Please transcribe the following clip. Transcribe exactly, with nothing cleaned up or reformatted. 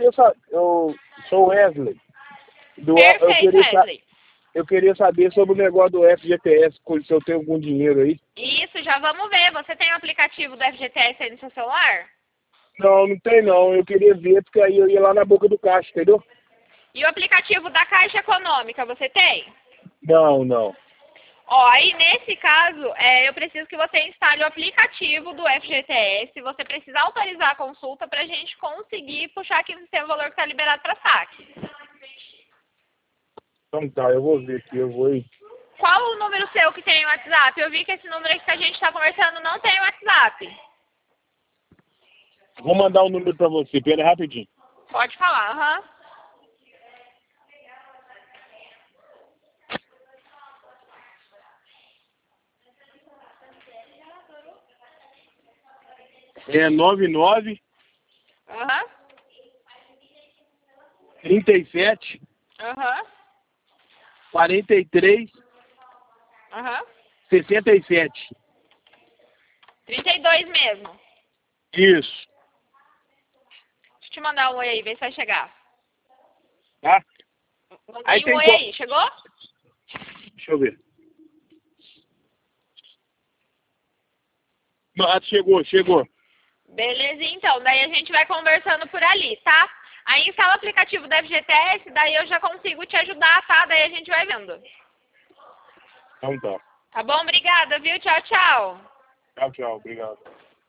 queria saber, eu sou o Wesley. Do, Perfeito, eu, queria Wesley. eu queria saber sobre o negócio do F G T S, se eu tenho algum dinheiro aí. Isso, já vamos ver. Você tem o aplicativo do F G T S aí no seu celular? Não, não tem não. Eu queria ver, porque aí eu ia lá na boca do caixa, entendeu? E o aplicativo da Caixa Econômica, você tem? Não, não. Ó, aí nesse caso, é, eu preciso que você instale o aplicativo do F G T S. Você precisa autorizar a consulta para a gente conseguir puxar aqui no sistema o valor que está liberado para saque. Então tá, eu vou ver aqui, eu vou ir. Qual o número seu que tem o WhatsApp? Eu vi que esse número aqui que a gente está conversando não tem o WhatsApp. Vou mandar um número pra você, pera rapidinho. Pode falar, aham. É nove nove, Aham. trinta e sete, Aham. quarenta e três, Aham. sessenta e sete. trinta e dois mesmo. Isso. Deixa eu te mandar um oi aí, vê se vai chegar. Tá? Mandei Aí um tem oi qual- aí, chegou? Deixa eu ver. Ah, chegou, chegou. Beleza, então. Daí a gente vai conversando por ali, tá? Aí instala o aplicativo da F G T S, daí eu já consigo te ajudar, tá? Daí a gente vai vendo. Então tá. Tá bom? Obrigada, viu? Tchau, tchau. Tchau, tchau. Obrigado.